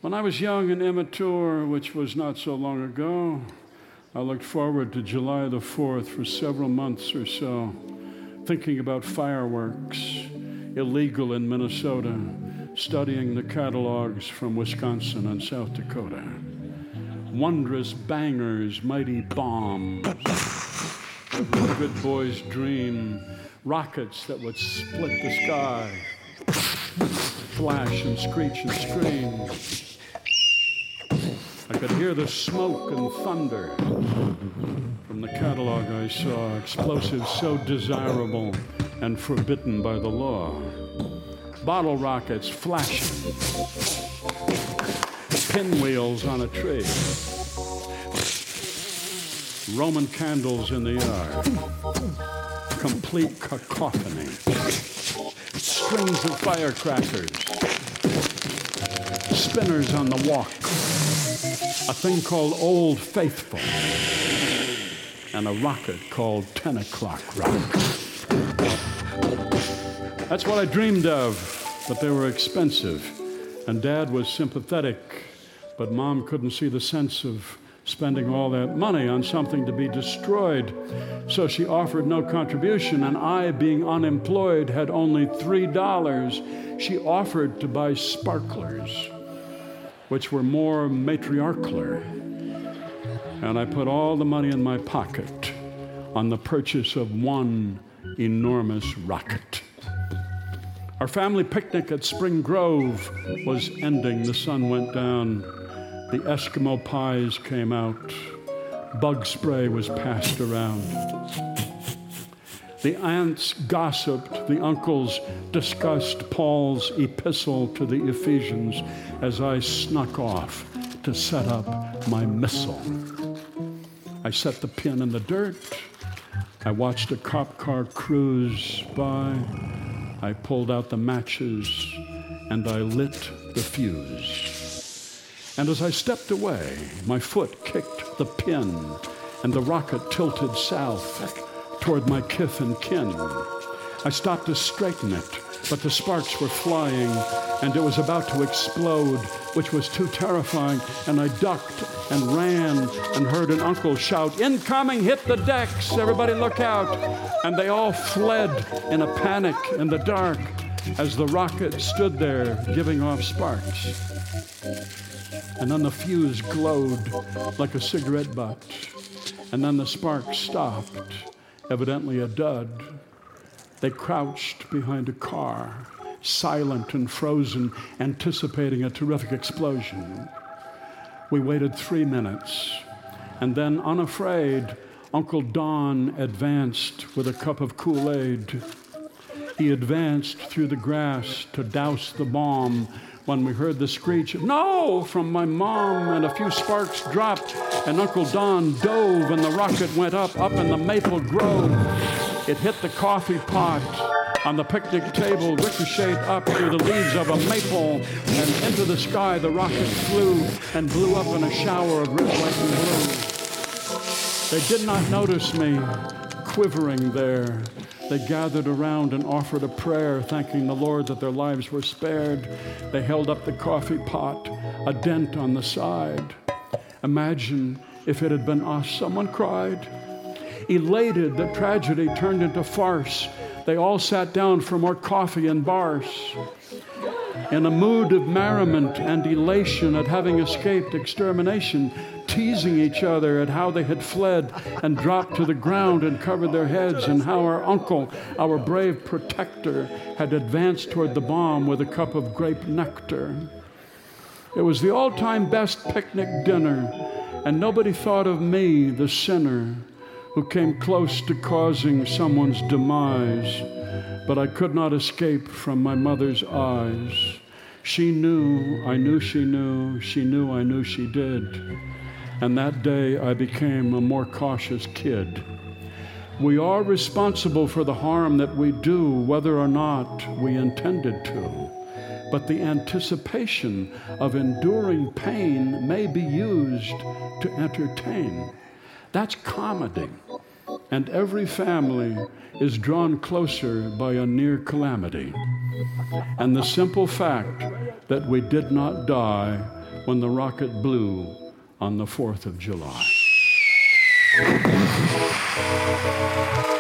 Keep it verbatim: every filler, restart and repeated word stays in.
When I was young and immature, which was not so long ago, I looked forward to July the fourth for several months or so, thinking about fireworks, illegal in Minnesota, studying the catalogs from Wisconsin and South Dakota. Wondrous bangers, mighty bombs, a good boy's dream, rockets that would split the sky, flash and screech and scream. I could hear the smoke and thunder from the catalog I saw, explosives so desirable and forbidden by the law. Bottle rockets flashing, pinwheels on a tree, Roman candles in the yard, complete cacophony, strings of firecrackers, spinners on the walk, a thing called Old Faithful, and a rocket called ten o'clock rock. That's what I dreamed of, but they were expensive. And Dad was sympathetic, but Mom couldn't see the sense of spending all that money on something to be destroyed. So she offered no contribution, and I, being unemployed, had only three dollars. She offered to buy sparklers, which were more matriarchal. And I put all the money in my pocket on the purchase of one enormous rocket. Our family picnic at Spring Grove was ending. The sun went down. The Eskimo pies came out. Bug spray was passed around. The aunts gossiped. The uncles discussed Paul's epistle to the Ephesians as I snuck off to set up my missile. I set the pin in the dirt. I watched a cop car cruise by. I pulled out the matches and I lit the fuse. And as I stepped away, my foot kicked the pin and the rocket tilted south toward my kith and kin. I stopped to straighten it, but the sparks were flying and it was about to explode, which was too terrifying. And I ducked and ran and heard an uncle shout, "Incoming, hit the decks, everybody look out." And they all fled in a panic in the dark as the rocket stood there giving off sparks. And then the fuse glowed like a cigarette butt. And then the sparks stopped, evidently a dud. They crouched behind a car, silent and frozen, anticipating a terrific explosion. We waited three minutes, and then, unafraid, Uncle Don advanced with a cup of Kool-Aid. He advanced through the grass to douse the bomb when we heard the screech, "No!" from my mom, and a few sparks dropped, and Uncle Don dove, and the rocket went up, up in the maple grove. It hit the coffee pot on the picnic table, ricocheted up through the leaves of a maple, and into the sky the rocket flew and blew up in a shower of red, white, and blue. They did not notice me quivering there. They gathered around and offered a prayer, thanking the Lord that their lives were spared. They held up the coffee pot, a dent on the side. "Imagine if it had been us," someone cried. Elated that tragedy turned into farce, they all sat down for more coffee and bars. In a mood of merriment and elation at having escaped extermination, teasing each other at how they had fled and dropped to the ground and covered their heads, and how our uncle, our brave protector, had advanced toward the bomb with a cup of grape nectar. It was the all-time best picnic dinner, and nobody thought of me, the sinner, who came close to causing someone's demise, but I could not escape from my mother's eyes. She knew, I knew she knew, she knew I knew she did. And that day I became a more cautious kid. We are responsible for the harm that we do, whether or not we intended to. But the anticipation of enduring pain may be used to entertain. That's comedy, and every family is drawn closer by a near calamity. And the simple fact that we did not die when the rocket blew on the fourth of July.